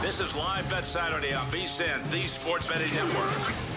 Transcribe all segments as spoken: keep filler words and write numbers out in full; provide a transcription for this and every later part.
This is Live Bet Saturday on V S I N, the Sports Betting Network.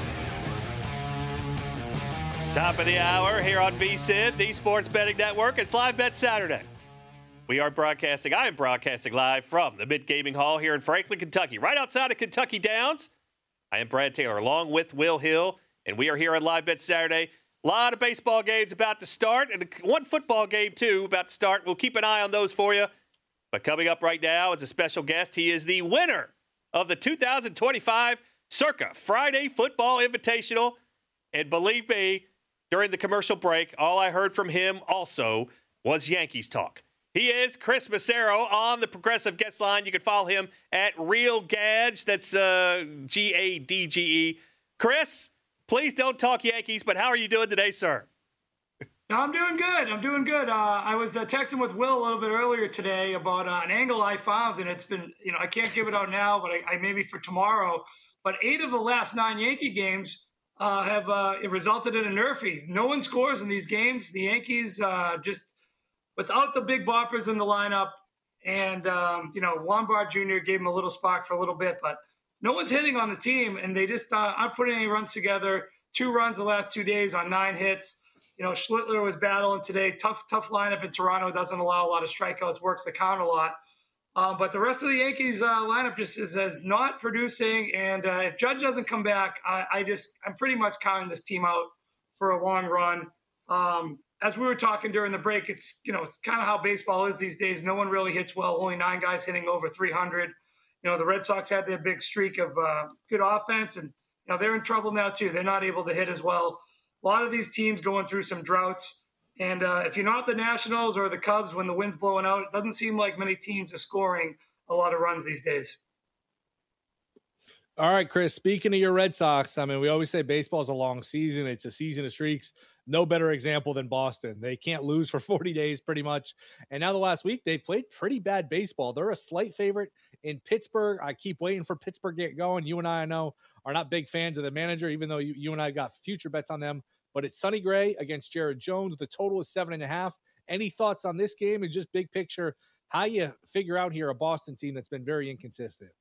Top of the hour here on V S I N, the Sports Betting Network. It's Live Bet Saturday. We are broadcasting. I am broadcasting live from the Mid Gaming Hall here in Franklin, Kentucky, right outside of Kentucky Downs. I am Brad Taylor, along with Will Hill, and we are here on Live Bet Saturday. A lot of baseball games about to start, and one football game, too, about to start. We'll keep an eye on those for you. But coming up right now is a special guest. He is the winner of the two thousand twenty-five Circa Friday Football Invitational. And believe me, during the commercial break, all I heard from him also was Yankees talk. He is Chris Massaro on the Progressive Guest Line. You can follow him at Real Gadge. That's uh, G A D G E. Chris, please don't talk Yankees, but how are you doing today, sir? No, I'm doing good. I'm doing good. Uh, I was uh, texting with Will a little bit earlier today about uh, an angle I found, and it's been, you know, I can't give it out now, but I, I maybe for tomorrow. But eight of the last nine Yankee games uh, have uh, it resulted in a nerfie. No one scores in these games. The Yankees uh, just, without the big boppers in the lineup, and, um, you know, Lombard Junior gave him a little spark for a little bit, but no one's hitting on the team, and they just uh, aren't putting any runs together. Two runs the last two days on nine hits. You know, Schlittler was battling today. Tough, tough lineup in Toronto. Doesn't allow a lot of strikeouts. Works the count a lot. Um, but the rest of the Yankees uh, lineup just is, is not producing. And uh, if Judge doesn't come back, I, I just I'm pretty much counting this team out for a long run. Um, as we were talking during the break, it's you know it's kind of how baseball is these days. No one really hits well. Only nine guys hitting over three hundred. You know, the Red Sox had their big streak of uh, good offense, and you know they're in trouble now too. They're not able to hit as well. A lot of these teams going through some droughts. And uh, if you're not the Nationals or the Cubs when the wind's blowing out, it doesn't seem like many teams are scoring a lot of runs these days. All right, Chris, speaking of your Red Sox, I mean, we always say baseball is a long season. It's a season of streaks. No better example than Boston. They can't lose for forty days pretty much. And now the last week, they played pretty bad baseball. They're a slight favorite in Pittsburgh. I keep waiting for Pittsburgh to get going. You and I, I know, are not big fans of the manager, even though you, you and I got future bets on them. But it's Sonny Gray against Jared Jones. The total is seven and a half. Any thoughts on this game and just big picture, how you figure out here a Boston team that's been very inconsistent?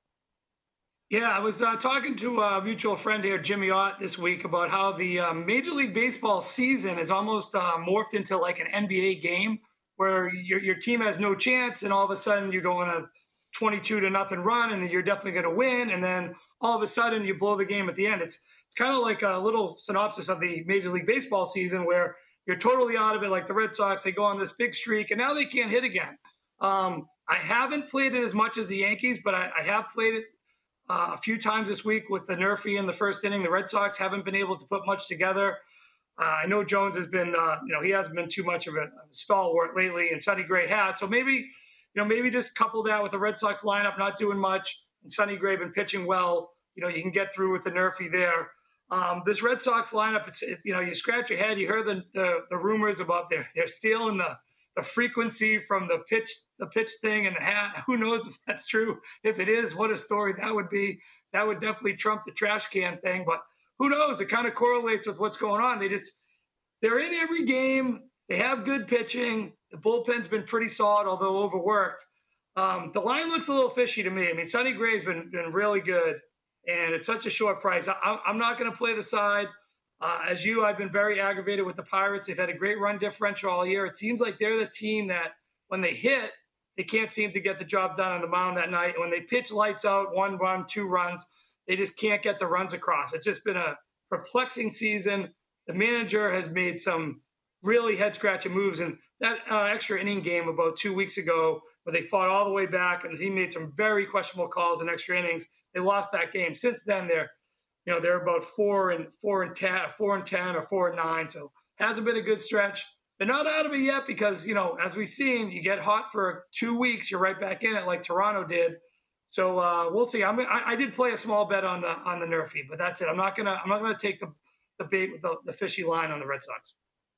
Yeah, I was uh, talking to a mutual friend here, Jimmy Ott, this week about how the uh, Major League Baseball season is almost uh, morphed into like an N B A game where your, your team has no chance and all of a sudden you go on a twenty-two to nothing run and you're definitely going to win. And then all of a sudden you blow the game at the end. It's It's kind of like a little synopsis of the Major League Baseball season where you're totally out of it, like the Red Sox. They go on this big streak, and now they can't hit again. Um, I haven't played it as much as the Yankees, but I, I have played it uh, a few times this week with the nerfie in the first inning. The Red Sox haven't been able to put much together. Uh, I know Jones has been, uh, you know, he hasn't been too much of a, a stalwart lately, and Sonny Gray has. So maybe, you know, maybe just couple that with the Red Sox lineup not doing much, and Sonny Gray been pitching well. You know, you can get through with the nerfie there. Um, this Red Sox lineup, it's, it's you know, you scratch your head. You heard the the, the rumors about they're they're stealing the the frequency from the pitch the pitch thing and the hat. Who knows if that's true? If it is, what a story that would be. That would definitely trump the trash can thing. But who knows? It kind of correlates with what's going on. They just they're in every game. They have good pitching. The bullpen's been pretty solid, although overworked. Um, the line looks a little fishy to me. I mean, Sonny Gray's been been really good. And it's such a short price. I, I'm not going to play the side. Uh, as you, I've been very aggravated with the Pirates. They've had a great run differential all year. It seems like they're the team that when they hit, they can't seem to get the job done on the mound that night. And when they pitch lights out, one run, two runs, they just can't get the runs across. It's just been a perplexing season. The manager has made some really head-scratching moves. And that uh, extra inning game about two weeks ago where they fought all the way back and he made some very questionable calls in extra innings, they lost that game. Since then, they're, you know, they're about four and four and ten, four and ten, or four and nine. So hasn't been a good stretch. They're not out of it yet because, you know, as we've seen, you get hot for two weeks, you're right back in it like Toronto did. So uh, we'll see. I'm, I, I did play a small bet on the on the nerfie, but that's it. I'm not gonna I'm not gonna take the the bait with the, the fishy line on the Red Sox.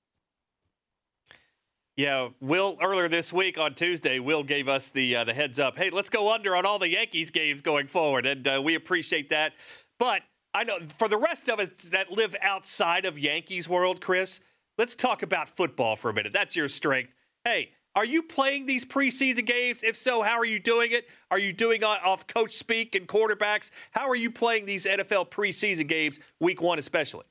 Yeah, Will, earlier this week on Tuesday, Will gave us the uh, the heads up. Hey, let's go under on all the Yankees games going forward, and uh, we appreciate that. But I know for the rest of us that live outside of Yankees world, Chris, let's talk about football for a minute. That's your strength. Hey, Are you playing these preseason games? If so, how are you doing it? Are you doing it off coach speak and quarterbacks? How are you playing these N F L preseason games, week one especially?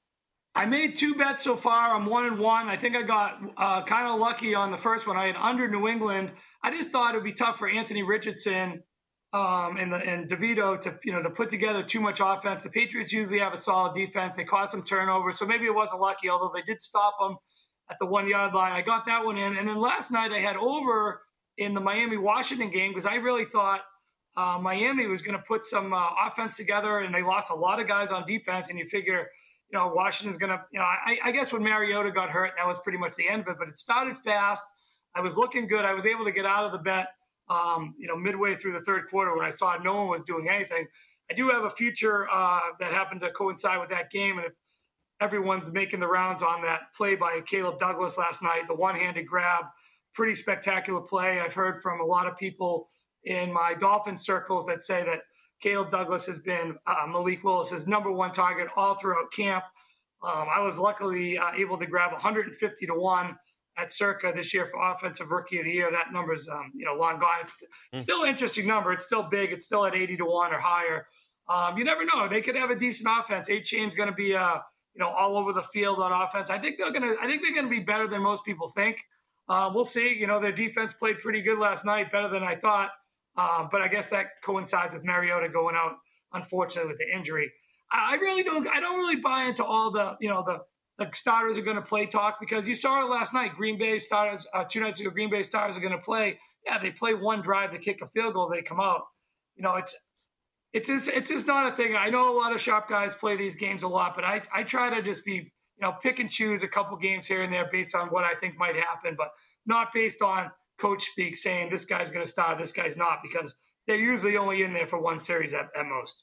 I made two bets so far. I'm one and one. I think I got uh, kind of lucky on the first one. I had under New England. I just thought it would be tough for Anthony Richardson um, and the, and DeVito to you know to put together too much offense. The Patriots usually have a solid defense. They caused some turnovers, so maybe it wasn't lucky. Although they did stop them at the one yard line. I got that one in, and then last night I had over in the Miami Washington game because I really thought uh, Miami was going to put some uh, offense together, and they lost a lot of guys on defense. And you figure. You know, Washington's going to, you know, I, I guess when Mariota got hurt, that was pretty much the end of it. But it started fast. I was looking good. I was able to get out of the bet, um, you know, midway through the third quarter when I saw no one was doing anything. I do have a future uh, that happened to coincide with that game. And if everyone's making the rounds on that play by Caleb Douglas last night, the one-handed grab, pretty spectacular play. I've heard from a lot of people in my Dolphin circles that say that Caleb Douglas has been uh, Malik Willis's number one target all throughout camp. Um, I was luckily uh, able to grab one hundred fifty to one at Circa this year for Offensive Rookie of the Year. That number's um, you know long gone. It's, it's still an interesting number. It's still big. It's still at eighty to one or higher. Um, you never know. They could have a decent offense. A-Chain's going to be uh, you know all over the field on offense. I think they're going to. I think they're going to be better than most people think. Uh, we'll see. You know their defense played pretty good last night, better than I thought. Uh, but I guess that coincides with Mariota going out, unfortunately, with the injury. I, I really don't. I don't really buy into all the, you know, the, the starters are going to play talk because you saw it last night. Green Bay starters, uh, two nights ago, Green Bay starters are going to play. Yeah, they play one drive, they kick a field goal, they come out. You know, it's it's just it's just not a thing. I know a lot of sharp guys play these games a lot, but I I try to just be you know pick and choose a couple games here and there based on what I think might happen, but not based on coach speak saying this guy's going to start, this guy's not, because they're usually only in there for one series at, at most.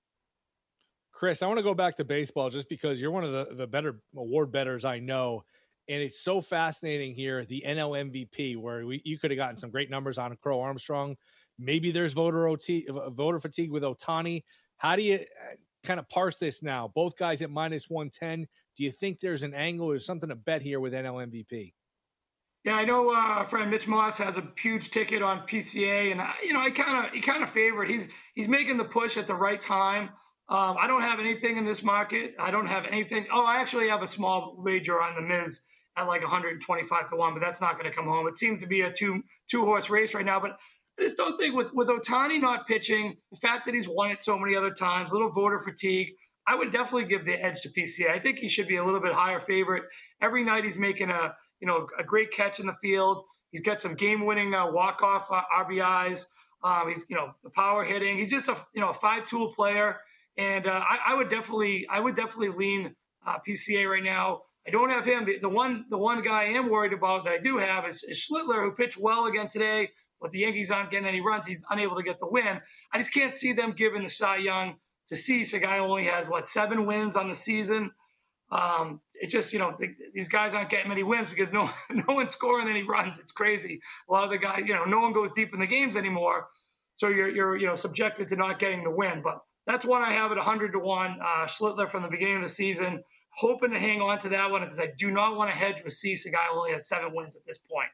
Chris, I want to go back to baseball just because you're one of the, the better award bettors I know. And it's so fascinating here, the N L M V P, where we, you could have gotten some great numbers on Crow Armstrong. Maybe there's voter O T, voter fatigue with Ohtani. How do you kind of parse this now? Both guys at minus one ten. Do you think there's an angle or something to bet here with N L M V P? Yeah, I know uh, our friend Mitch Moss has a huge ticket on P C A, and I, you know I kind of he kind of favor it. He's he's making the push at the right time. Um, I don't have anything in this market. I don't have anything. Oh, I actually have a small wager on the Miz at like one hundred twenty-five to one, but that's not going to come home. It seems to be a two two horse race right now, but I just don't think with with Ohtani not pitching, the fact that he's won it so many other times, little voter fatigue. I would definitely give the edge to P C A. I think he should be a little bit higher favorite. Every night he's making a you know, a great catch in the field. He's got some game-winning uh, walk-off uh, R B Is. Um, he's, you know, the power hitting. He's just a, you know, a five-tool player. And uh, I, I would definitely, I would definitely lean uh, P C A right now. I don't have him. The, the one, the one guy I am worried about that I do have is, is Schlittler, who pitched well again today, but the Yankees aren't getting any runs. He's unable to get the win. I just can't see them giving the Cy Young to Cease. A guy who only has what seven wins on the season. Um, it just, you know, these guys aren't getting many wins because no, no one's scoring any runs. It's crazy. A lot of the guys, you know, no one goes deep in the games anymore. So you're, you're, you know, subjected to not getting the win. But that's one I have at one hundred to one. Uh, Schlittler from the beginning of the season, hoping to hang on to that one because I do not want to hedge with Cease. A guy who only has seven wins at this point.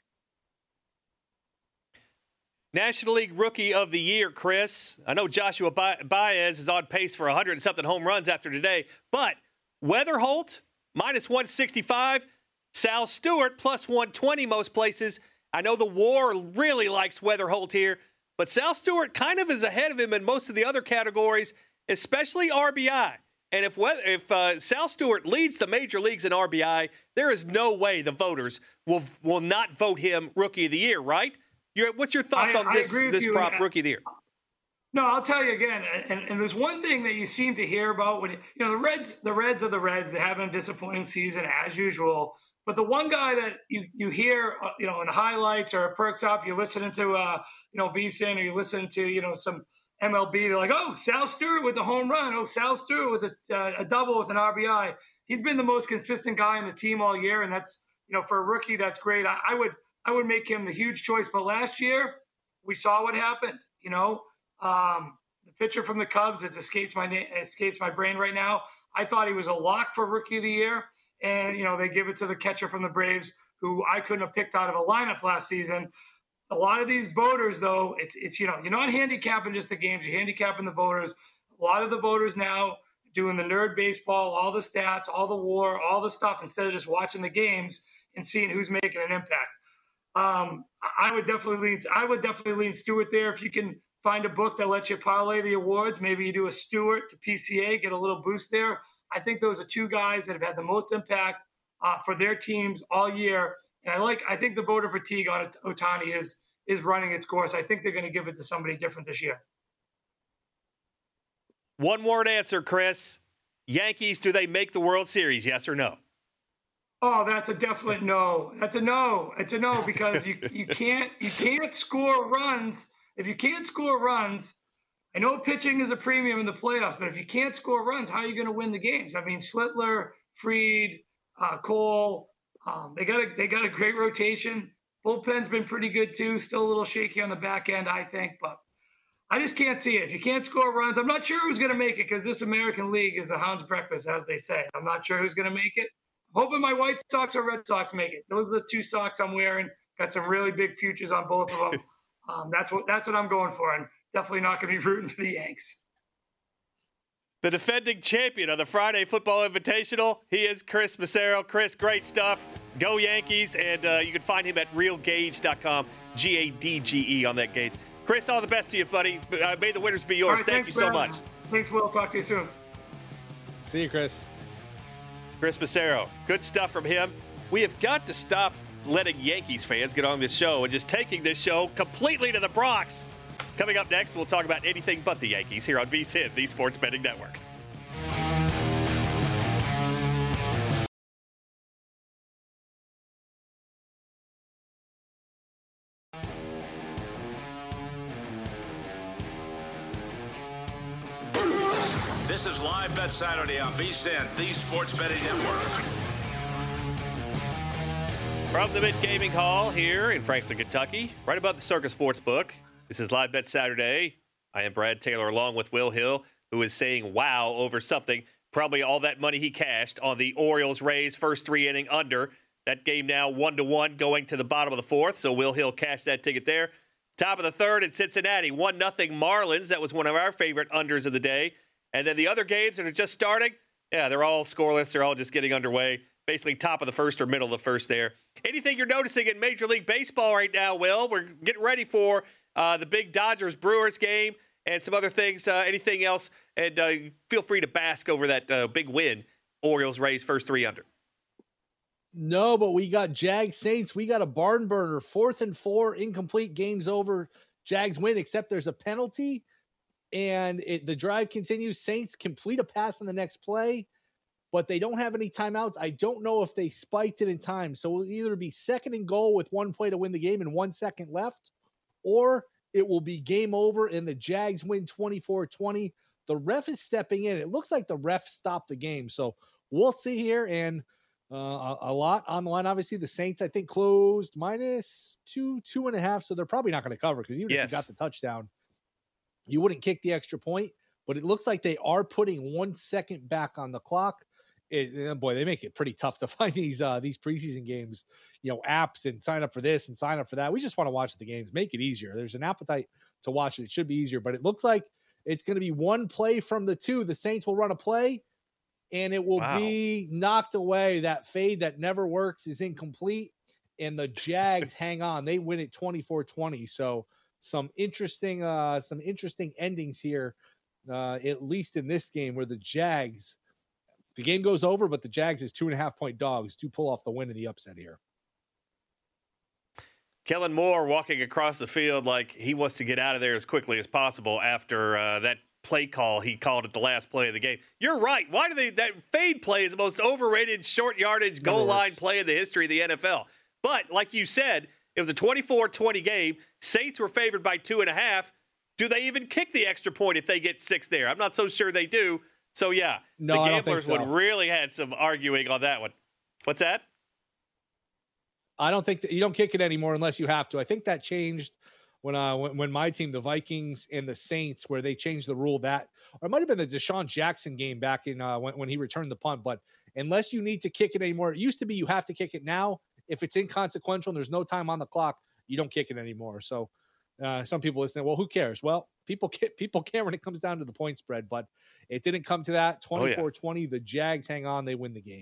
National League Rookie of the Year, Chris. I know Joshua Baez is on pace for one hundred and something home runs after today, but Weatherholt, minus one sixty-five. Sal Stewart, plus one twenty most places. I know the WAR really likes Weatherholt here, but Sal Stewart kind of is ahead of him in most of the other categories, especially R B I. And if if uh, Sal Stewart leads the major leagues in R B I, there is no way the voters will will not vote him Rookie of the Year, right? You're, what's your thoughts I, on this, this prop, Rookie of the Year? No, I'll tell you again, and, and there's one thing that you seem to hear about when, you know, the Reds, the Reds are the Reds. They're having a disappointing season as usual. But the one guy that you, you hear, uh, you know, in the highlights or perks up, you're listening to, uh, you know, V S I N or you're listening to, you know, some M L B. They're like, oh, Sal Stewart with the home run. Oh, Sal Stewart with a, uh, a double with an R B I. He's been the most consistent guy in the team all year. And that's, you know, for a rookie, that's great. I, I would, I would make him the huge choice. But last year we saw what happened, you know. Um, the pitcher from the Cubs, it escapes my name, escapes my brain right now. I thought he was a lock for Rookie of the Year, and you know they give it to the catcher from the Braves who I couldn't have picked out of a lineup last season. A lot of these voters, though, it's, it's you know, you're not handicapping just the games, you're handicapping the voters. A lot of the voters now doing the nerd baseball, all the stats, all the war, all the stuff, instead of just watching the games and seeing who's making an impact. Um, I would definitely lean, I would definitely lean Stewart there. If you can find a book that lets you parlay the awards, maybe you do a Stewart to P C A, get a little boost there. I think those are two guys that have had the most impact uh, for their teams all year. And I like, I think the voter fatigue on Ohtani is, is running its course. I think they're going to give it to somebody different this year. One word answer, Chris. Yankees, do they make the World Series? Yes or no? Oh, that's a definite no. That's a no. It's a no because you you can't you can't score runs. If you can't score runs, I know pitching is a premium in the playoffs, but if you can't score runs, how are you going to win the games? I mean, Schlittler, Fried, uh, Cole, um, they got a they got a great rotation. Bullpen's been pretty good too. Still a little shaky on the back end, I think, but I just can't see it. If you can't score runs, I'm not sure who's going to make it because this American League is a hound's breakfast, as they say. I'm not sure who's going to make it. Hoping my White Sox or Red Sox make it. Those are the two socks I'm wearing. Got some really big futures on both of them. Um, that's what that's what I'm going for. I'm definitely not going to be rooting for the Yanks. The defending champion of the Friday Football Invitational, he is Chris Massaro. Chris, great stuff. Go Yankees, and uh, you can find him at real gauge dot com, G A D G E on that gauge. Chris, all the best to you, buddy. Uh, may the winners be yours. Right, Thank thanks, you so Ben. much. Thanks, Will. Talk to you soon. See you, Chris. Chris Massaro, good stuff from him. We have got to stop letting Yankees fans get on this show and just taking this show completely to the Bronx. Coming up next, we'll talk about anything but the Yankees here on V S I N, the Sports Betting Network. This is Live Bet Saturday on V S I N, the Sports Betting Network. From the Mid Gaming Hall here in Franklin, Kentucky, right above the Circus Sportsbook. This is Live Bet Saturday. I am Brad Taylor along with Will Hill, who is saying wow over something. Probably all that money he cashed on the Orioles-Rays first three inning under. That game now one to one going to the bottom of the fourth, so Will Hill cashed that ticket there. Top of the third in Cincinnati, one nothing Marlins. That was one of our favorite unders of the day. And then the other games that are just starting, yeah, they're all scoreless. They're all just getting underway. Basically top of the first or middle of the first there. Anything you're noticing in Major League Baseball right now, Will? We're getting ready for uh, the big Dodgers-Brewers game and some other things. Uh, anything else? And uh, feel free to bask over that uh, big win, Orioles-Rays first three under. No, but we got Jags Saints. We got a barn burner. Fourth and four, incomplete, game's over. Jags win, except there's a penalty. And it, the drive continues. Saints complete a pass on the next play, but they don't have any timeouts. I don't know if they spiked it in time. So it will either be second and goal with one play to win the game and one second left, or it will be game over and the Jags win twenty-four twenty. The ref is stepping in. It looks like the ref stopped the game. So we'll see here. And uh, a, a lot on the line. Obviously, the Saints, I think, closed minus two, two and a half. So they're probably not going to cover because even yes. if you got the touchdown, you wouldn't kick the extra point, but it looks like they are putting one second back on the clock. It, boy, they make it pretty tough to find these uh, these preseason games, you know, apps and sign up for this and sign up for that. We just want to watch the games, make it easier. There's an appetite to watch it. It should be easier, but it looks like it's going to be one play from the two. The Saints will run a play, and it will wow. be knocked away. That fade that never works is incomplete, and the Jags hang on. They win it twenty-four twenty. So some interesting, uh, some interesting endings here, uh, at least in this game where the Jags, the game goes over, but the Jags is two and a half point dogs to pull off the win in the upset here. Kellen Moore walking across the field like he wants to get out of there as quickly as possible after uh, that play call he called at the last play of the game. You're right. Why do they, that fade play is the most overrated short yardage goal line play in the history of the N F L. But like you said, it was a twenty-four twenty game. Saints were favored by two and a half. Do they even kick the extra point if they get six there? I'm not so sure they do. So, yeah, no, the gamblers so. would really had some arguing on that one. What's that? I don't think that you don't kick it anymore unless you have to. I think that changed when uh when, when my team, the Vikings and the Saints, where they changed the rule that, or it might have been the Deshaun Jackson game back in uh, when, when he returned the punt. But unless you need to kick it anymore, it used to be you have to kick it now. if it's inconsequential and there's no time on the clock, you don't kick it anymore. So uh, some people listening, well, who cares? Well, people care, people care when it comes down to the point spread, but it didn't come to that. twenty-four twenty, oh, yeah. The Jags hang on, they win the game.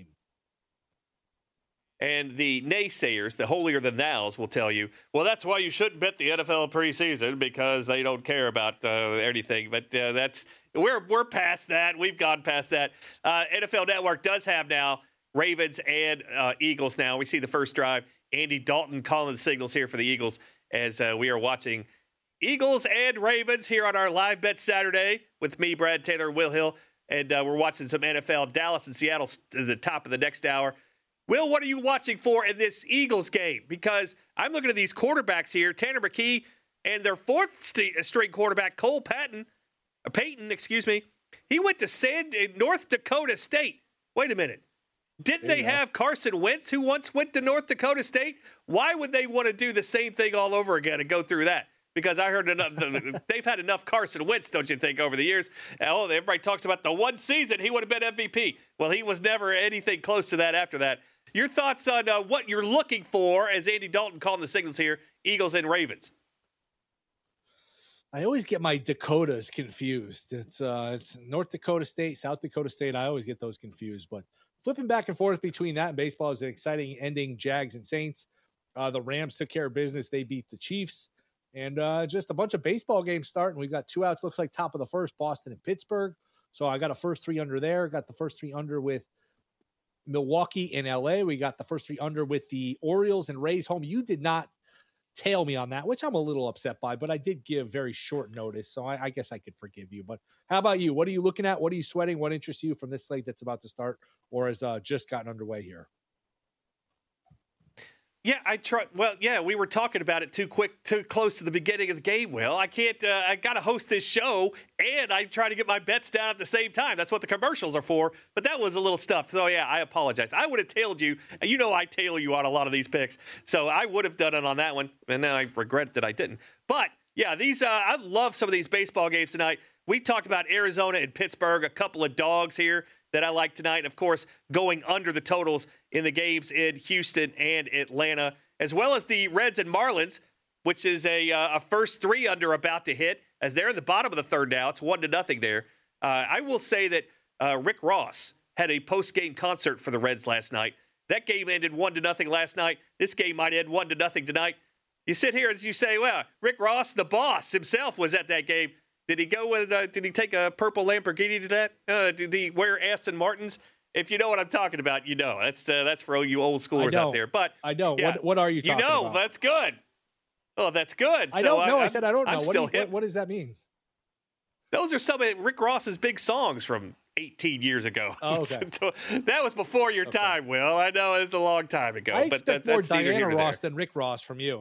And the naysayers, the holier-than-thous, will tell you, well, that's why you shouldn't bet the N F L preseason because they don't care about uh, anything. But uh, that's we're we're past that. We've gone past that. Uh, N F L Network does have now Ravens and uh, Eagles now. We see the first drive. Andy Dalton calling the signals here for the Eagles as uh, we are watching Eagles and Ravens here on our Live Bet Saturday with me, Brad Taylor, Will Hill. And uh, we're watching some N F L. Dallas and Seattle at the top of the next hour. Will, what are you watching for in this Eagles game? Because I'm looking at these quarterbacks here, Tanner McKee and their fourth st- string quarterback, Cole Patton, uh, Payton, excuse me. He went to San, uh, North Dakota State. Wait a minute. Didn't they have Carson Wentz, who once went to North Dakota State? Why would they want to do the same thing all over again and go through that? Because I heard enough, they've had enough Carson Wentz, don't you think, over the years? Oh, everybody talks about the one season he would have been M V P. Well, he was never anything close to that after that. Your thoughts on uh, what you're looking for as Andy Dalton calling the signals here, Eagles and Ravens? I always get my Dakotas confused. It's uh, it's North Dakota State, South Dakota State. I always get those confused. But flipping back and forth between that and baseball is an exciting ending. Jags and Saints. Uh, the Rams took care of business. They beat the Chiefs. And uh, just a bunch of baseball games starting. We've got two outs. Looks like top of the first, Boston and Pittsburgh. So I got a first three under there. Got the first three under with Milwaukee and L A. We got the first three under with the Orioles and Rays home. You did not tail me on that, which I'm a little upset by, but I did give very short notice, so I, I guess I could forgive you. But how about you? What are you looking at? What are you sweating? What interests you from this slate that's about to start or has uh, just gotten underway here? Yeah, I try. Well, yeah, we were talking about it too quick, too close to the beginning of the game. Will I can't. Uh, I got to host this show, and I try to get my bets down at the same time. That's what the commercials are for. But that was a little stuff. So yeah, I apologize. I would have tailed you. You know, I tail you on a lot of these picks. So I would have done it on that one, and now I regret that I didn't. But yeah, these. Uh, I love some of these baseball games tonight. We talked about Arizona and Pittsburgh, a couple of dogs here that I like tonight. And of course, going under the totals in the games in Houston and Atlanta, as well as the Reds and Marlins, which is a, uh, a first three under about to hit, as they're in the bottom of the third now. It's one to nothing there. Uh, I will say that uh, Rick Ross had a post-game concert for the Reds last night. That game ended one to nothing last night. This game might end one to nothing tonight. You sit here and you say, well, Rick Ross, the boss himself, was at that game. Did he go with, uh, did he take a purple Lamborghini to that? Uh, did he wear Aston Martins? If you know what I'm talking about, you know. That's uh, that's for all you old schoolers out there. But I know. Yeah, what, what are you talking about? You know, about? that's good. Oh, that's good. I so don't know. I, I said I don't know. I'm what, still do you, hip. what, what does that mean? Those are some of Rick Ross's big songs from eighteen years ago. Oh, okay. That was before your okay. time, Will. I know it's a long time ago. I but expect that, more that's Diana Ross than Rick Ross from you.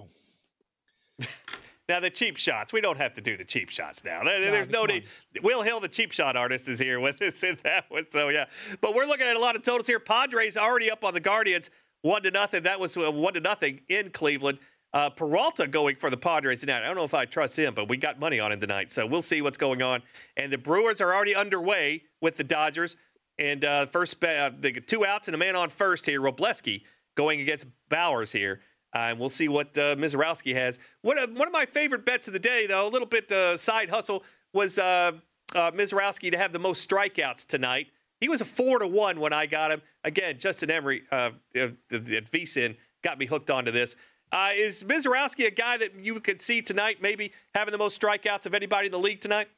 Now, the cheap shots. We don't have to do the cheap shots now. There, there's no need. Will Hill, the cheap shot artist, is here with us in that one. So, yeah. But we're looking at a lot of totals here. Padres already up on the Guardians, one to nothing. That was one to nothing in Cleveland. Uh, Peralta going for the Padres tonight. I don't know if I trust him, but we got money on him tonight. So we'll see what's going on. And the Brewers are already underway with the Dodgers. And uh, first, uh, the two outs and a man on first here. Robleski going against Bowers here. Uh, and we'll see what uh, Mizorowski has. One of, one of my favorite bets of the day, though, a little bit uh, side hustle, was uh, uh, Mizorowski to have the most strikeouts tonight. He was a four to one when I got him. Again, Justin Emery uh, at V S I N got me hooked onto this. Uh, is Mizorowski a guy that you could see tonight maybe having the most strikeouts of anybody in the league tonight?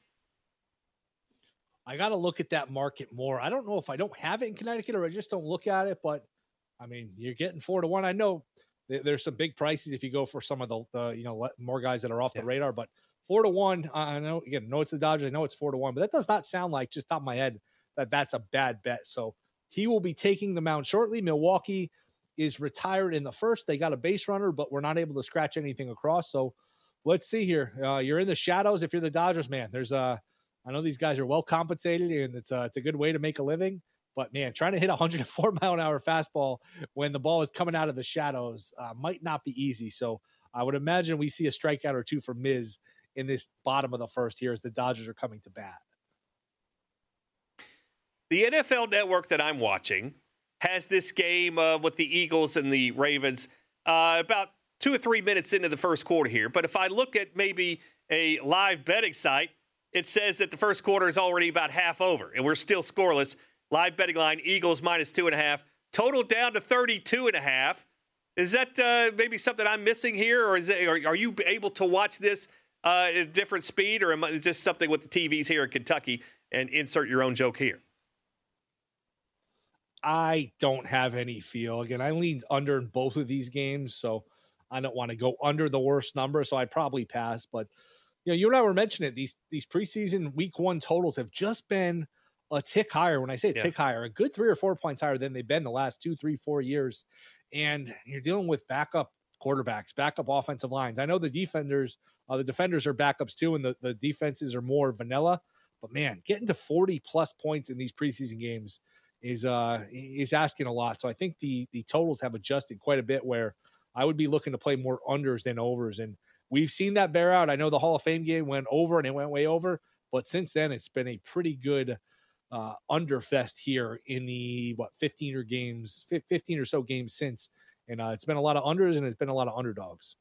I got to look at that market more. I don't know if I don't have it in Connecticut or I just don't look at it, but, I mean, you're getting four to one. I know there's some big prices if you go for some of the, the you know, more guys that are off yeah. the radar, but four to one, I know, again, know it's the Dodgers. I know it's four to one, but that does not sound like, just top of my head, that that's a bad bet. So he will be taking the mound shortly. Milwaukee is retired in the first. They got a base runner, but we're not able to scratch anything across. So let's see here. Uh, you're in the shadows if you're the Dodgers, man. There's a, I know these guys are well compensated, and it's a, it's a good way to make a living. But, man, trying to hit a one oh four mile an hour fastball when the ball is coming out of the shadows uh, might not be easy. So I would imagine we see a strikeout or two from Miz in this bottom of the first here as the Dodgers are coming to bat. The N F L Network that I'm watching has this game uh, with the Eagles and the Ravens uh, about two or three minutes into the first quarter here. But if I look at maybe a live betting site, it says that the first quarter is already about half over, and we're still scoreless. Live betting line, Eagles minus two and a half. Total down to thirty-two and a half. Is that uh, maybe something I'm missing here, or is it, are, are you able to watch this uh, at a different speed, or am I, is this something with the T Vs here in Kentucky, and insert your own joke here? I don't have any feel. Again, I leaned under in both of these games, so I don't want to go under the worst number, so I'd probably pass. But, you know, you and I were mentioning it. These, these preseason week one totals have just been a tick higher. When I say a yeah. tick higher, a good three or four points higher than they've been the last two, three, four years. And you're dealing with backup quarterbacks, backup offensive lines. I know the defenders, uh, the defenders are backups too, and the, the defenses are more vanilla. But, man, getting to forty-plus points in these preseason games is uh, is asking a lot. So I think the the totals have adjusted quite a bit, where I would be looking to play more unders than overs. And we've seen that bear out. I know the Hall of Fame game went over, and it went way over. But since then, it's been a pretty good uh, underfest here in the, what, fifteen or games, fifteen or so games since. And uh, it's been a lot of unders, and it's been a lot of underdogs.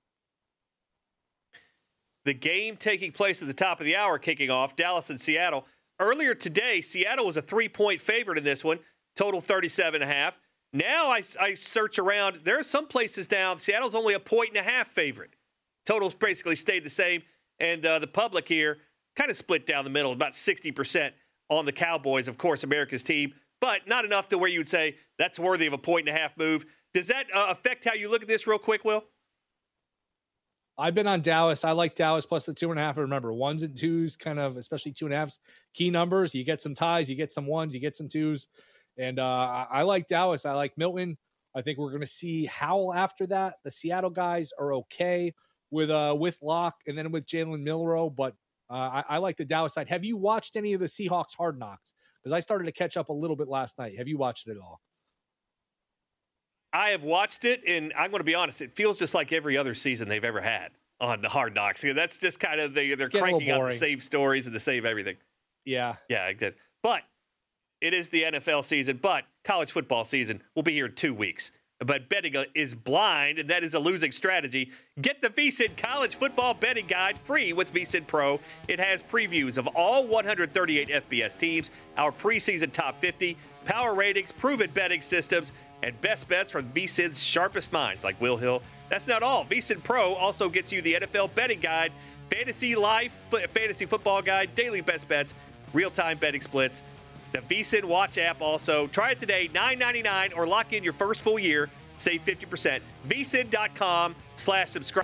The game taking place at the top of the hour, kicking off, Dallas and Seattle. Earlier today, Seattle was a three-point favorite in this one, total thirty-seven and a half. Now I, I search around. There are some places down. Seattle's only a point and a half favorite. Totals basically stayed the same. And uh, the public here kind of split down the middle, about sixty percent on the Cowboys, of course, America's team, but not enough to where you would say that's worthy of a point and a half move. Does that uh, affect how you look at this real quick, Will? I've been on Dallas. I like Dallas plus the two and a half. Remember, ones and twos, kind of, especially two and a halves, key numbers. You get some ties, you get some ones, you get some twos. And uh, I, I like Dallas. I like Milton. I think we're going to see Howell after that. The Seattle guys are okay with uh, with Locke and then with Jalen Milroe, but uh, I, I like the Dallas side. Have you watched any of the Seahawks Hard Knocks? Because I started to catch up a little bit last night. Have you watched it at all? I have watched it, and I'm going to be honest, it feels just like every other season they've ever had on the Hard Knocks. That's just kind of, they, they're cranking out the same stories and the same everything. Yeah. Yeah, it does. But it is the N F L season, but college football season will be here in two weeks. But betting is blind, and that is a losing strategy. Get the V S I N College Football Betting Guide free with V S I N Pro. It has previews of all one hundred thirty-eight F B S teams, our preseason top fifty, power ratings, proven betting systems, and best bets from V S I N's sharpest minds like Will Hill. That's not all. V S I N Pro also gets you the N F L Betting Guide, Fantasy Life, Fantasy Football Guide, daily best bets, real-time betting splits. The V S I N Watch app also. Try it today, nine ninety-nine, or lock in your first full year. Save fifty percent. V S I N dot com slash subscribe.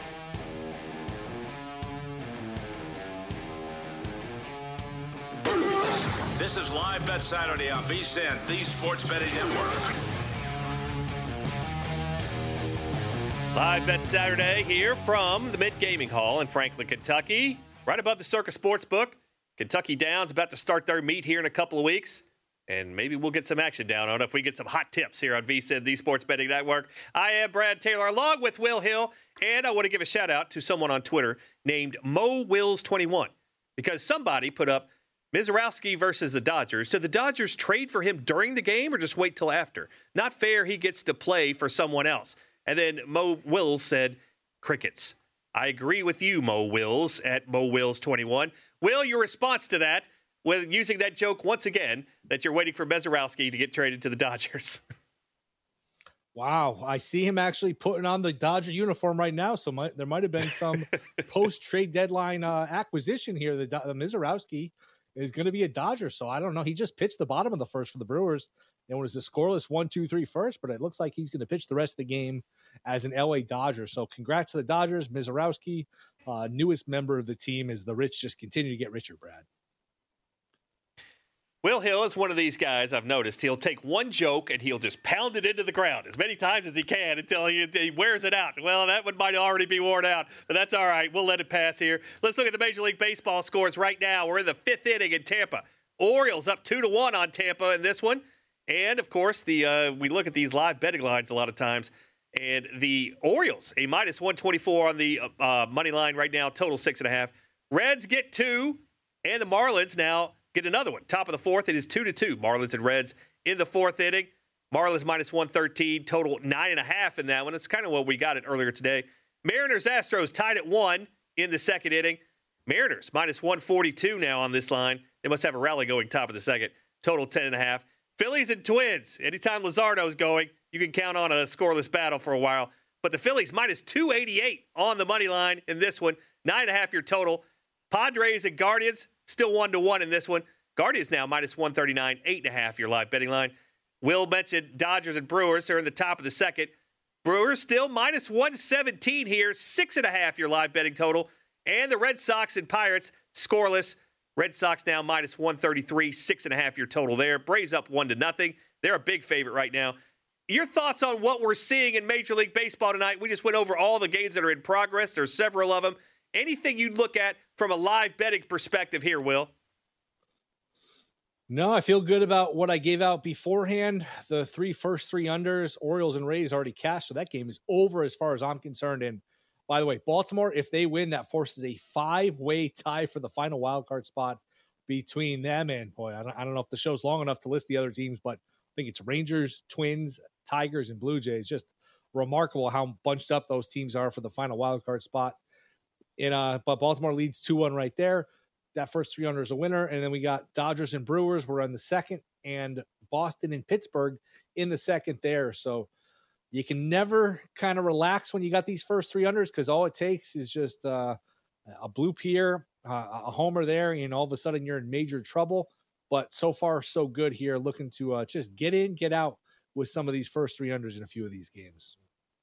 This is Live Bet Saturday on V S I N, the Sports Betting Network. Live Bet Saturday here from the Mid Gaming Hall in Franklin, Kentucky. Right above the Circa Sportsbook. Kentucky Downs about to start their meet here in a couple of weeks. And maybe we'll get some action down on it if we get some hot tips here on V S I N, the Sports Betting Network. I am Brad Taylor along with Will Hill. And I want to give a shout out to someone on Twitter named Mo Wills twenty-one. Because somebody put up Mizorowski versus the Dodgers. Did the Dodgers trade for him during the game or just wait till after? Not fair he gets to play for someone else. And then Mo Wills said, crickets. I agree with you, Mo Wills, at Mo Wills twenty-one. Will, your response to that, with using that joke once again, that you're waiting for Mizorowski to get traded to the Dodgers. Wow, I see him actually putting on the Dodger uniform right now, so might, there might have been some post-trade deadline uh, acquisition here. The, the Mizorowski is going to be a Dodger, so I don't know. He just pitched the bottom of the first for the Brewers, and was a scoreless one two three first, but it looks like he's going to pitch the rest of the game as an L A Dodger. So congrats to the Dodgers. Mizorowski, uh, newest member of the team, as the rich just continue to get richer, Brad. Will Hill is one of these guys I've noticed. He'll take one joke and he'll just pound it into the ground as many times as he can until he, he wears it out. Well, that one might already be worn out, but that's all right. We'll let it pass here. Let's look at the Major League Baseball scores right now. We're in the fifth inning in Tampa. Orioles up two to one on Tampa in this one. And, of course, the uh, we look at these live betting lines a lot of times. And the Orioles, a minus one twenty-four on the uh, money line right now, total six and a half. Reds get two, and the Marlins now get another one. Top of the fourth, it is two to two. Marlins and Reds in the fourth inning. Marlins minus one thirteen, total nine and a half in that one. It's kind of what we got it earlier today. Mariners Astros tied at one in the second inning. Mariners minus one forty-two now on this line. They must have a rally going top of the second. Total ten and a half. Phillies and Twins. Anytime Luzardo's going, you can count on a scoreless battle for a while. But the Phillies minus two eighty-eight on the money line in this one. Nine and a half your total. Padres and Guardians still one to one in this one. Guardians now minus one thirty-nine, eight and a half your live betting line. Will mentioned Dodgers and Brewers are in the top of the second. Brewers still minus one seventeen here, six and a half your live betting total. And the Red Sox and Pirates scoreless. Red Sox now minus one thirty-three, six and a half your total there. Braves up one to nothing. They're a big favorite right now. Your thoughts on what we're seeing in Major League Baseball tonight? We just went over all the games that are in progress. There's several of them. Anything you'd look at from a live betting perspective here, Will? No, I feel good about what I gave out beforehand. The three first three unders, Orioles and Rays already cashed, so that game is over as far as I'm concerned. And by the way, Baltimore, if they win, that forces a five-way tie for the final wild card spot between them and, boy, I don't, I don't know if the show's long enough to list the other teams, but I think it's Rangers, Twins, Tigers, and Blue Jays. Just remarkable how bunched up those teams are for the final wild card spot. And, uh, but Baltimore leads two one right there. That first three under is a winner. And then we got Dodgers and Brewers. We're on the second, and Boston and Pittsburgh in the second there. So you can never kind of relax when you got these first three unders, because all it takes is just uh, a bloop here, uh, a homer there, and all of a sudden you're in major trouble. But so far, so good here, looking to uh, just get in, get out with some of these first three unders in a few of these games.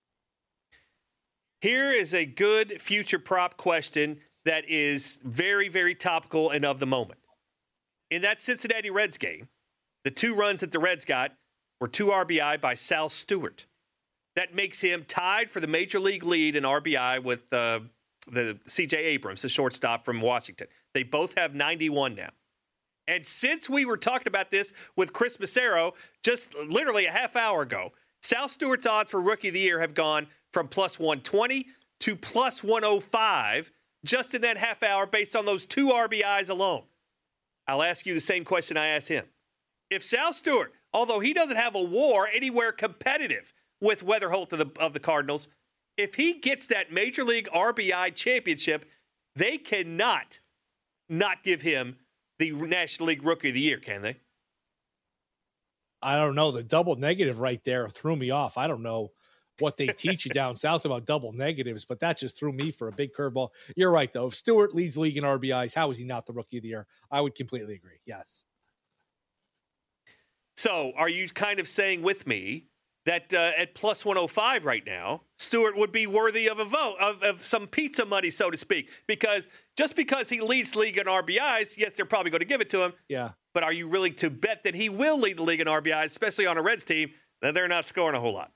Here is a good future prop question that is very, very topical and of the moment. In that Cincinnati Reds game, the two runs that the Reds got were two R B I by Sal Stewart. That makes him tied for the major league lead in R B I with uh, the C J Abrams, the shortstop from Washington. They both have ninety-one now. And since we were talking about this with Chris Massaro just literally a half hour ago, Sal Stewart's odds for Rookie of the Year have gone from plus one twenty to plus one oh five just in that half hour based on those two R B Is alone. I'll ask you the same question I asked him. If Sal Stewart, although he doesn't have a WAR anywhere competitive with Weatherholt of the, of the Cardinals, if he gets that Major League R B I championship, they cannot not give him the National League Rookie of the Year, can they? I don't know. The double negative right there threw me off. I don't know what they teach you down south about double negatives, but that just threw me for a big curveball. You're right, though. If Stewart leads league in R B Is, how is he not the Rookie of the Year? I would completely agree. Yes. So are you kind of saying with me that uh, at plus one oh five right now, Stewart would be worthy of a vote, of, of some pizza money, so to speak? Because just because he leads the league in R B Is, yes, they're probably going to give it to him. Yeah. But are you willing to bet that he will lead the league in R B Is, especially on a Reds team, that they're not scoring a whole lot?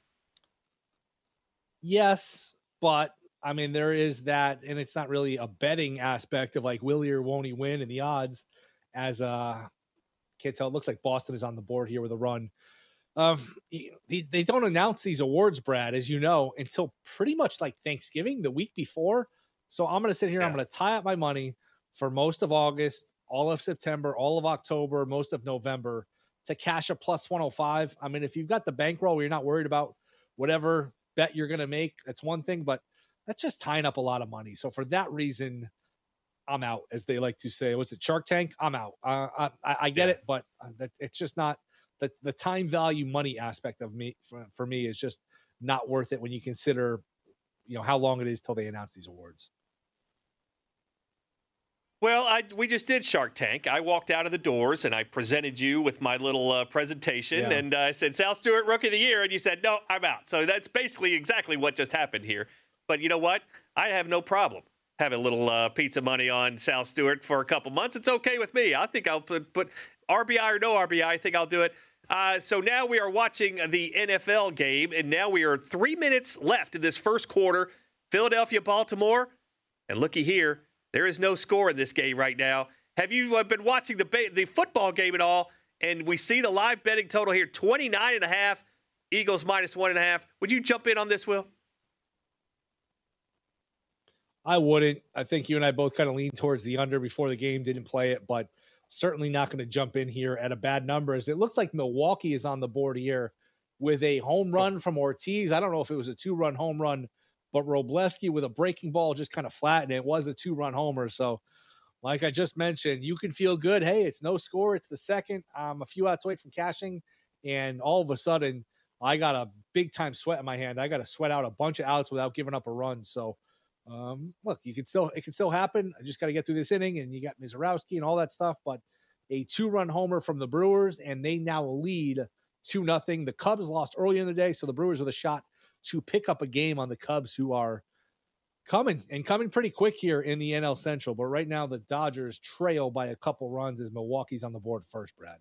Yes, but I mean, there is that, and it's not really a betting aspect of like, will he or won't he win, and the odds as uh can't tell. It looks like Boston is on the board here with a run. Um, they, they don't announce these awards, Brad, as you know, until pretty much like Thanksgiving, the week before. So I'm going to sit here. Yeah. I'm going to tie up my money for most of August, all of September, all of October, most of November to cash a plus one oh five. I mean, if you've got the bankroll where you're not worried about whatever bet you're going to make, that's one thing, but that's just tying up a lot of money. So for that reason, I'm out, as they like to say. Was it Shark Tank? I'm out. Uh, I, I get yeah. it, but that, it's just not the, the time value money aspect of me for, for me is just not worth it when you consider, you know, how long it is till they announce these awards. Well, I, we just did Shark Tank. I walked out of the doors and I presented you with my little uh, presentation, yeah. and uh, I said, Sal Stewart, Rookie of the Year, and you said, no, I'm out. So that's basically exactly what just happened here. But you know what? I have no problem having a little uh, pizza money on Sal Stewart for a couple months. It's okay with me. I think I'll put, put R B I or no R B I, I think I'll do it. Uh, so now we are watching the N F L game, and now we are three minutes left in this first quarter. Philadelphia, Baltimore, and looky here. There is no score in this game right now. Have you uh, been watching the ba- the football game at all? And we see the live betting total here, twenty-nine and a half, Eagles minus one and a half. Would you jump in on this, Will? I wouldn't. I think you and I both kind of leaned towards the under before the game, didn't play it, but certainly not going to jump in here at a bad number. As it looks like Milwaukee is on the board here with a home run from Ortiz. I don't know if it was a two-run home run, but Wroblewski with a breaking ball just kind of flattened it. It was a two-run homer. So, like I just mentioned, you can feel good. Hey, it's no score. It's the second. I'm a few outs away from cashing, and all of a sudden, I got a big-time sweat in my hand. I got to sweat out a bunch of outs without giving up a run. So, um, look, you can still it can still happen. I just got to get through this inning, and you got Mizorowski and all that stuff. But a two-run homer from the Brewers, and they now lead two nothing. The Cubs lost earlier in the day, so the Brewers with a shot to pick up a game on the Cubs, who are coming and coming pretty quick here in the N L Central. But right now, the Dodgers trail by a couple runs as Milwaukee's on the board first, Brad.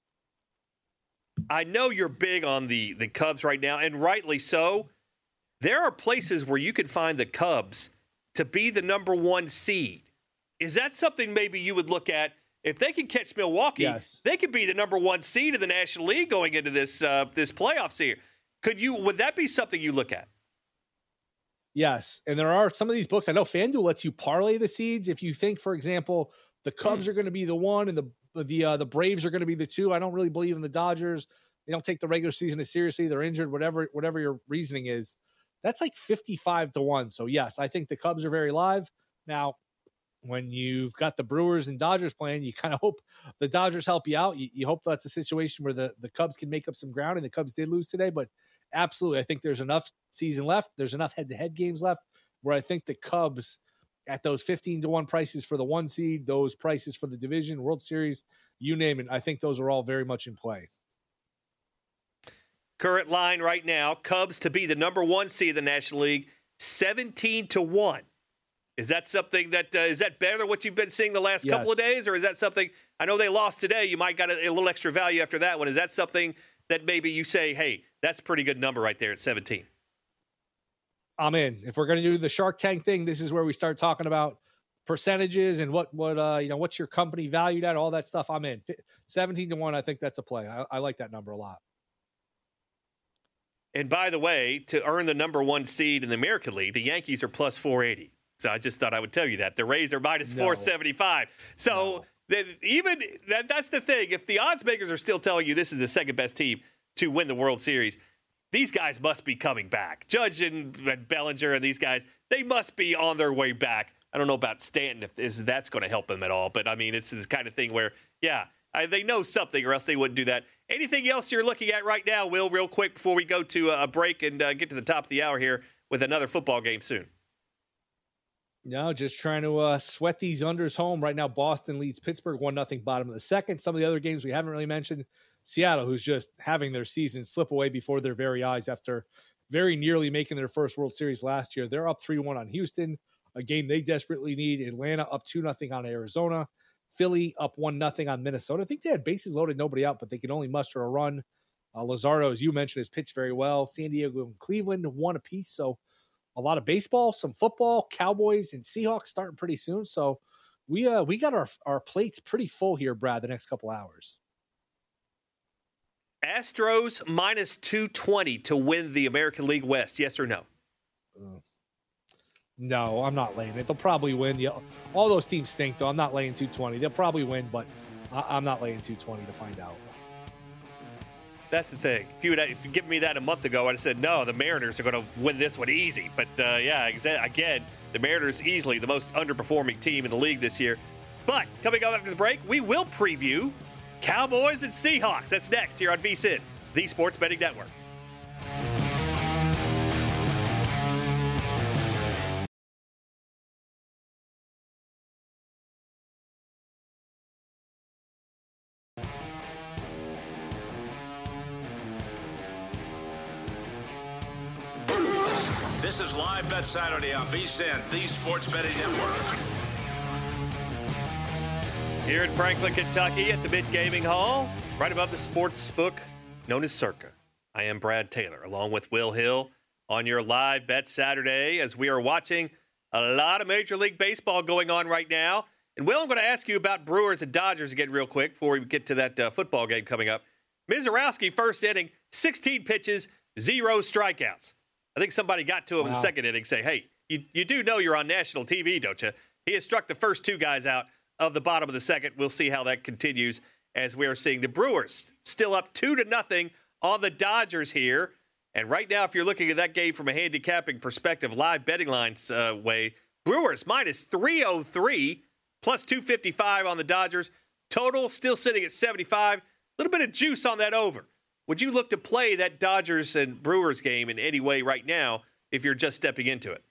I know you're big on the, the Cubs right now, and rightly so. There are places where you can find the Cubs to be the number one seed. Is that something maybe you would look at? If they can catch Milwaukee, yes, they could be the number one seed in the National League going into this uh, this playoffs here. Could you? Would that be something you look at? Yes, and there are some of these books. I know FanDuel lets you parlay the seeds. If you think, for example, the Cubs mm. are going to be the one and the the uh, the Braves are going to be the two. I don't really believe in the Dodgers. They don't take the regular season as seriously. They're injured. Whatever whatever your reasoning is, that's like fifty-five to one. So yes, I think the Cubs are very live now. When you've got the Brewers and Dodgers playing, you kind of hope the Dodgers help you out. You, you hope that's a situation where the, the Cubs can make up some ground, and the Cubs did lose today. But absolutely, I think there's enough season left. There's enough head-to-head games left where I think the Cubs, at those fifteen to one prices for the one seed, those prices for the division, World Series, you name it, I think those are all very much in play. Current line right now, Cubs to be the number one seed in the National League, seventeen to one. Is that something that uh, is that better than what you've been seeing the last yes. couple of days, or is that something? I know they lost today. You might got a, a little extra value after that one. Is that something that maybe you say, hey, that's a pretty good number right there at seventeen? I'm in. If we're going to do the Shark Tank thing, this is where we start talking about percentages and what what uh you know what's your company valued at, all that stuff. I'm in. seventeen to one. I think that's a play. I, I like that number a lot. And by the way, to earn the number one seed in the American League, the Yankees are plus four eighty. So I just thought I would tell you that. The Rays are minus no. four seventy-five. So no. even that, that's the thing. If the odds makers are still telling you this is the second best team to win the World Series, these guys must be coming back. Judge and, and Bellinger and these guys, they must be on their way back. I don't know about Stanton, if this, that's going to help them at all. But, I mean, it's the kind of thing where, yeah, I, they know something or else they wouldn't do that. Anything else you're looking at right now, Will, real quick before we go to a break and uh, get to the top of the hour here with another football game soon? No, just trying to uh, sweat these unders home. Right now, Boston leads Pittsburgh one nothing bottom of the second. Some of the other games we haven't really mentioned. Seattle, who's just having their season slip away before their very eyes after very nearly making their first World Series last year. They're up three one on Houston, a game they desperately need. Atlanta up two nothing on Arizona. Philly up one nothing on Minnesota. I think they had bases loaded, nobody out, but they could only muster a run. Uh, Luzardo, as you mentioned, has pitched very well. San Diego and Cleveland, one apiece. So a lot of baseball, some football, Cowboys and Seahawks starting pretty soon. So we uh we got our our plates pretty full here, Brad, the next couple hours. Astros minus two twenty to win the American League West. Yes or no? Uh, no, I'm not laying it. They'll probably win. The, all those teams stink, though. I'm not laying two twenty. They'll probably win, but I, I'm not laying two twenty to find out. That's the thing. If you would if you given me that a month ago, I'd have said, no, the Mariners are going to win this one easy. But, uh, yeah, again, the Mariners easily the most underperforming team in the league this year. But coming up after the break, we will preview Cowboys and Seahawks. That's next here on V S I N, the Sports Betting Network. This is Live Bet Saturday on V S I N, the Sports Betting Network. Here in Franklin, Kentucky at the Mid Gaming Hall, right above the sports book known as Circa. I am Brad Taylor, along with Will Hill, on your Live Bet Saturday as we are watching a lot of Major League Baseball going on right now. And, Will, I'm going to ask you about Brewers and Dodgers again real quick before we get to that uh, football game coming up. Mizorowski, first inning, sixteen pitches, zero strikeouts. I think somebody got to him wow. in the second inning, say, hey, you, you do know you're on national T V, don't you? He has struck the first two guys out of the bottom of the second. We'll see how that continues as we are seeing the Brewers still up two to nothing on the Dodgers here. And right now, if you're looking at that game from a handicapping perspective, live betting lines uh, way, Brewers minus three oh three, plus two fifty-five on the Dodgers. Total still sitting at seventy-five. A little bit of juice on that over. Would you look to play that Dodgers and Brewers game in any way right now if you're just stepping into it?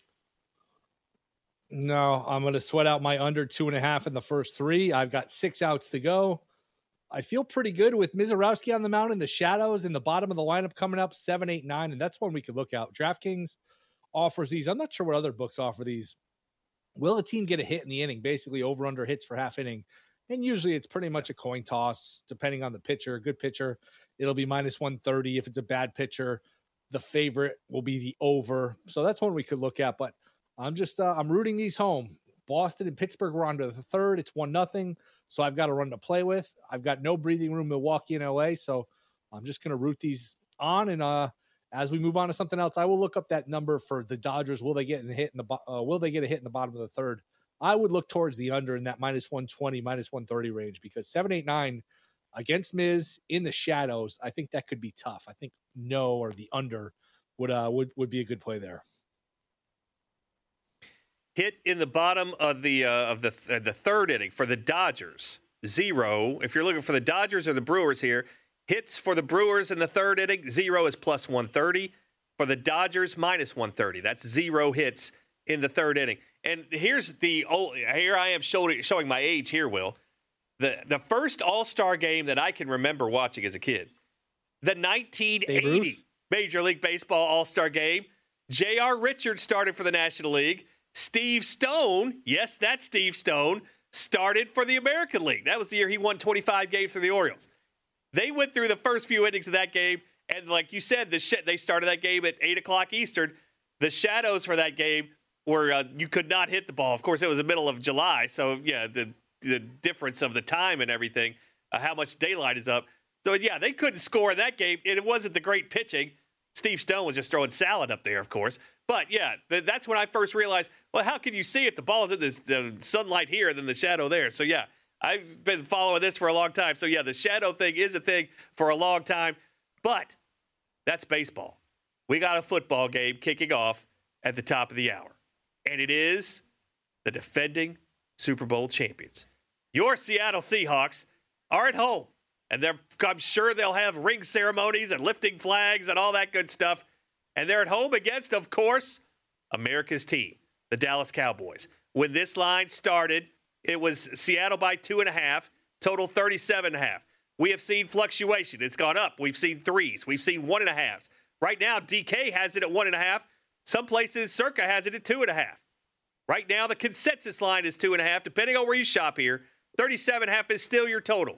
No, I'm going to sweat out my under two and a half in the first three. I've got six outs to go. I feel pretty good with Mizorowski on the mound in the shadows in the bottom of the lineup coming up seven, eight, nine, and that's one we could look out. DraftKings offers these. I'm not sure what other books offer these. Will a team get a hit in the inning? Basically over under hits for half inning. And usually it's pretty much a coin toss depending on the pitcher. A good pitcher, it'll be minus one thirty. If it's a bad pitcher, the favorite will be the over. So that's one we could look at, but I'm just uh, I'm rooting these home. Boston and Pittsburgh were on to the third. It's one nothing. So I've got a run to play with. I've got no breathing room, Milwaukee and L A. So I'm just going to root these on. And uh, as we move on to something else, I will look up that number for the Dodgers. Will they get a hit in the uh, Will they get a hit in the bottom of the third? I would look towards the under in that minus one twenty, minus one thirty range because seven, eight, nine against Miz in the shadows. I think that could be tough. I think no or the under would uh, would would be a good play there. Hit in the bottom of the uh, of the uh, the third inning for the Dodgers, zero. If you're looking for the Dodgers or the Brewers here, hits for the Brewers in the third inning, zero is plus one thirty. For the Dodgers, minus one thirty. That's zero hits in the third inning. And here's the old, here I am showing showing my age here, Will. The the first All-Star game that I can remember watching as a kid, the nineteen eighty Major League Baseball All-Star game. J R. Richards started for the National League. Steve Stone, yes, that's Steve Stone, started for the American League. That was the year he won twenty-five games for the Orioles. They went through the first few innings of that game, and like you said, the sh- they started that game at eight o'clock Eastern. The shadows for that game were uh, you could not hit the ball. Of course, it was the middle of July, so yeah, the the difference of the time and everything, uh, how much daylight is up. So yeah, they couldn't score in that game, and it wasn't the great pitching. Steve Stone was just throwing salad up there, of course. But, yeah, th- that's when I first realized, well, how can you see it? The ball's in this, the sunlight here and then the shadow there. So, yeah, I've been following this for a long time. So, yeah, the shadow thing is a thing for a long time. But that's baseball. We got a football game kicking off at the top of the hour. And it is the defending Super Bowl champions. Your Seattle Seahawks are at home. And they're, I'm sure they'll have ring ceremonies and lifting flags and all that good stuff. And they're at home against, of course, America's team, the Dallas Cowboys. When this line started, it was Seattle by two and a half, total thirty-seven and a half. We have seen fluctuation. It's gone up. We've seen threes. We've seen one and a halves. Right now, D K has it at one and a half. Some places, Circa has it at two and a half. Right now, the consensus line is two and a half. Depending on where you shop here, thirty-seven and a half is still your total.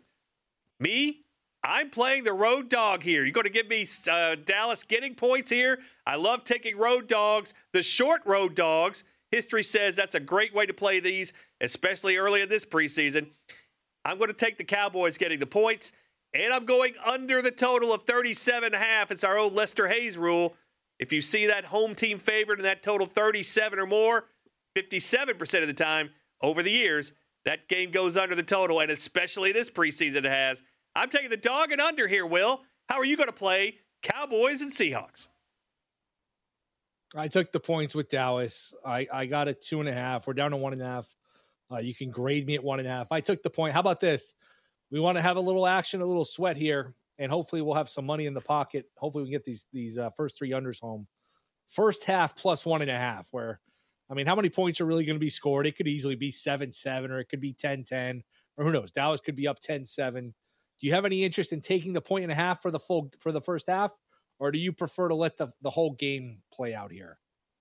Me, I'm playing the road dog here. You're going to give me uh, Dallas getting points here? I love taking road dogs, the short road dogs. History says that's a great way to play these, especially early in this preseason. I'm going to take the Cowboys getting the points, and I'm going under the total of thirty-seven and a half. It's our old Lester Hayes rule. If you see that home team favorite and that total thirty-seven or more, fifty-seven percent of the time over the years, that game goes under the total, and especially this preseason it has. I'm taking the dog and under here, Will. How are you going to play Cowboys and Seahawks? I took the points with Dallas. I, I got a two and a half. We're down to one and a half. Uh, you can grade me at one and a half. I took the point. How about this? We want to have a little action, a little sweat here, and hopefully we'll have some money in the pocket. Hopefully we can get these these uh, first three unders home. First half plus one and a half, where, I mean, how many points are really going to be scored? It could easily be seven seven, or it could be ten ten, or who knows? Dallas could be up ten seven. Do you have any interest in taking the point and a half for the full for the first half, or do you prefer to let the, the whole game play out here?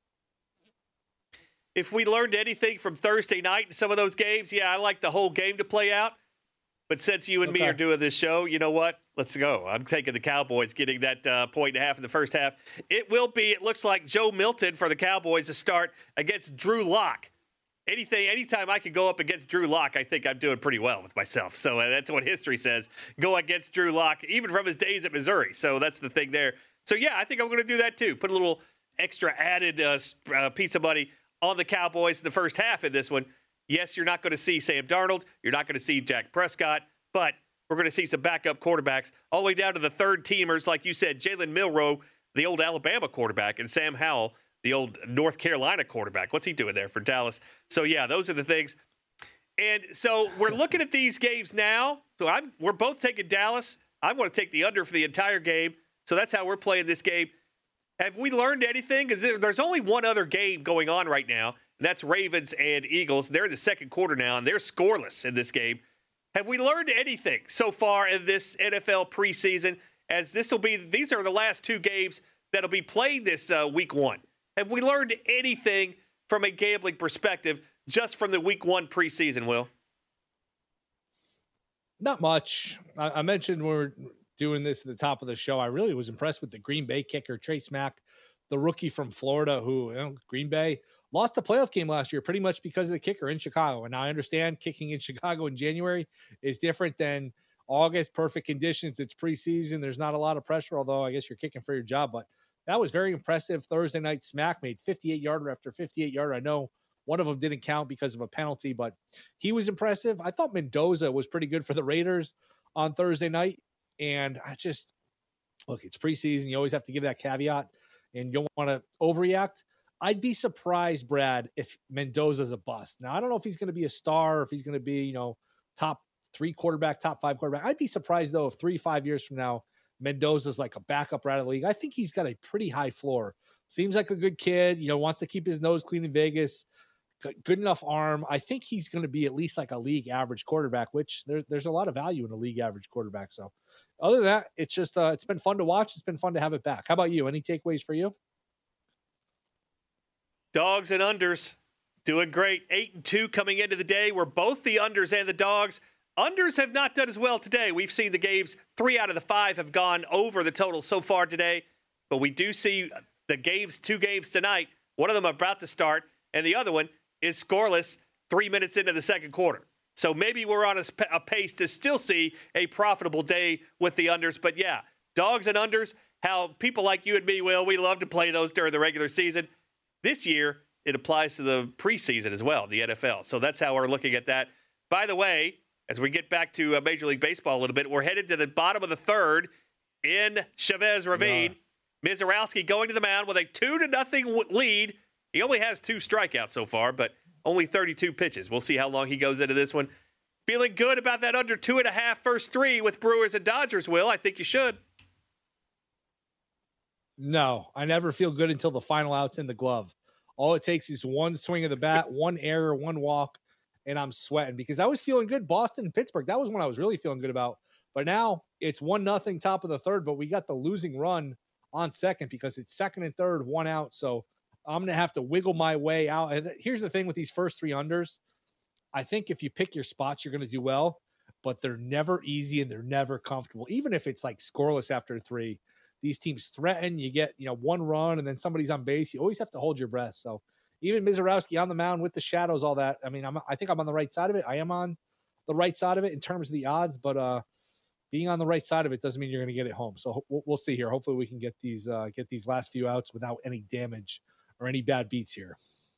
If we learned anything from Thursday night in some of those games, yeah, I like the whole game to play out. But since you and okay. me are doing this show, you know what? Let's go. I'm taking the Cowboys getting that uh, point and a half in the first half. It will be, it looks like Joe Milton for the Cowboys to start against Drew Lock. Anything, anytime I can go up against Drew Lock, I think I'm doing pretty well with myself. So uh, that's what history says. Go against Drew Lock, even from his days at Missouri. So that's the thing there. So, yeah, I think I'm going to do that too. Put a little extra added uh, uh, pizza money on the Cowboys in the first half in this one. Yes, you're not going to see Sam Darnold. You're not going to see Dak Prescott. But we're going to see some backup quarterbacks all the way down to the third teamers, like you said, Jalen Milroe, the old Alabama quarterback, and Sam Howell, the old North Carolina quarterback. What's he doing there for Dallas? So, yeah, those are the things. And so we're looking at these games now. So I'm, we're both taking Dallas. I want to take the under for the entire game. So that's how we're playing this game. Have we learned anything? Because there's only one other game going on right now, and that's Ravens and Eagles. They're in the second quarter now, and they're scoreless in this game. Have we learned anything so far in this N F L preseason? As this will be, these are the last two games that'll be played this uh, week one. Have we learned anything from a gambling perspective just from the week one preseason, Will? Not much. I, I mentioned when we we're doing this at the top of the show, I really was impressed with the Green Bay kicker, Trey Smack, the rookie from Florida, who, you know, Green Bay lost a playoff game last year pretty much because of the kicker in Chicago. And now I understand kicking in Chicago in January is different than August, perfect conditions. It's preseason. There's not a lot of pressure, although I guess you're kicking for your job. But that was very impressive. Thursday night, Smack made fifty-eight yarder after fifty-eight yarder. I know one of them didn't count because of a penalty, but he was impressive. I thought Mendoza was pretty good for the Raiders on Thursday night. And I just, look, it's preseason. You always have to give that caveat, and you don't want to overreact. I'd be surprised, Brad, if Mendoza's a bust. Now, I don't know if he's going to be a star, or if he's going to be, you know, top three quarterback, top five quarterback. I'd be surprised, though, if three, five years from now, Mendoza's like a backup right out of the league. I think he's got a pretty high floor. Seems like a good kid, you know, wants to keep his nose clean in Vegas. Good enough arm. I think he's going to be at least like a league average quarterback, which there, there's a lot of value in a league average quarterback. So other than that, it's just, uh, it's been fun to watch. It's been fun to have it back. How about you? Any takeaways for you? Dogs and unders doing great. Eight and two coming into the day. We're both the unders and the dogs. Unders have not done as well today. We've seen the games, three out of the five have gone over the total so far today, but we do see the games, two games tonight. One of them about to start, and the other one is scoreless three minutes into the second quarter. So maybe we're on a, a pace to still see a profitable day with the unders. But yeah, dogs and unders, how people like you and me, Will, we love to play those during the regular season. This year, it applies to the preseason as well, the N F L. So that's how we're looking at that. By the way, as we get back to uh, Major League Baseball a little bit, we're headed to the bottom of the third in Chavez Ravine. Yeah. Mizorowski going to the mound with a two to nothing lead. He only has two strikeouts so far, but only thirty-two pitches. We'll see how long he goes into this one. Feeling good about that under two and a half first three with Brewers and Dodgers, Will. I think you should. No, I never feel good until the final out's in the glove. All it takes is one swing of the bat, one error, one walk, and I'm sweating because I was feeling good. Boston and Pittsburgh, that was one I was really feeling good about. But now it's one nothing top of the third, but we got the losing run on second because it's second and third, one out. So I'm going to have to wiggle my way out. And here's the thing with these first three unders. I think if you pick your spots, you're going to do well, but they're never easy and they're never comfortable. Even if it's like scoreless after three, these teams threaten. You get, you know, one run and then somebody's on base. You always have to hold your breath. So even Mizorowski on the mound with the shadows, all that. I mean, I'm, I think I'm on the right side of it. I am on the right side of it in terms of the odds, but uh, being on the right side of it doesn't mean you're going to get it home. So we'll, we'll see here. Hopefully we can get these uh, get these last few outs without any damage or any bad beats here.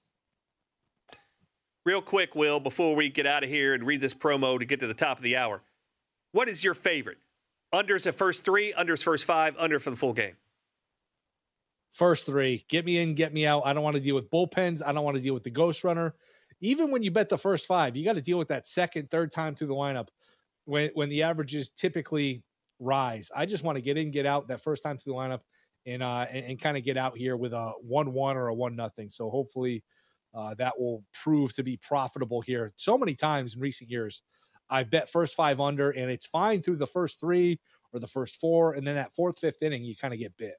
Real quick, Will, before we get out of here and read this promo to get to the top of the hour, what is your favorite? Unders at first three, unders first five, under for the full game. First three. Get me in, get me out. I don't want to deal with bullpens. I don't want to deal with the ghost runner. Even when you bet the first five, you got to deal with that second, third time through the lineup when, when the averages typically rise. I just want to get in, get out that first time through the lineup. And, uh, and, and kind of get out here with a one one or a one nothing. So hopefully uh, that will prove to be profitable here. So many times in recent years, I've bet first five under, and it's fine through the first three or the first four, and then that fourth, fifth inning, you kind of get bit.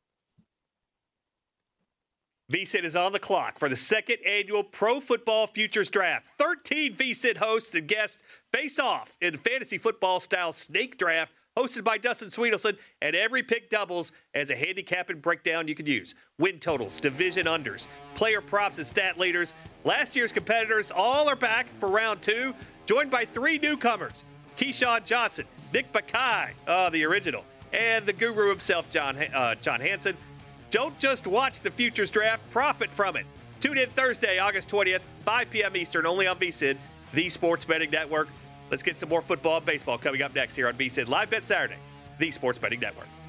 V S I N is on the clock for the second annual Pro Football Futures Draft. thirteen V S I N hosts and guests face off in fantasy football-style snake draft hosted by Dustin Sweetelson, and every pick doubles as a handicap and breakdown you can use. Win totals, division unders, player props, and stat leaders. Last year's competitors all are back for round two, joined by three newcomers, Keyshawn Johnson, Nick Bakay, uh, the original, and the guru himself, John, uh, John Hansen. Don't just watch the Futures Draft, profit from it. Tune in Thursday, August twentieth, five p.m. Eastern, only on V S I N, the Sports Betting Network. Let's get some more football and baseball coming up next here on V S I N Live Bet Saturday, the Sports Betting Network.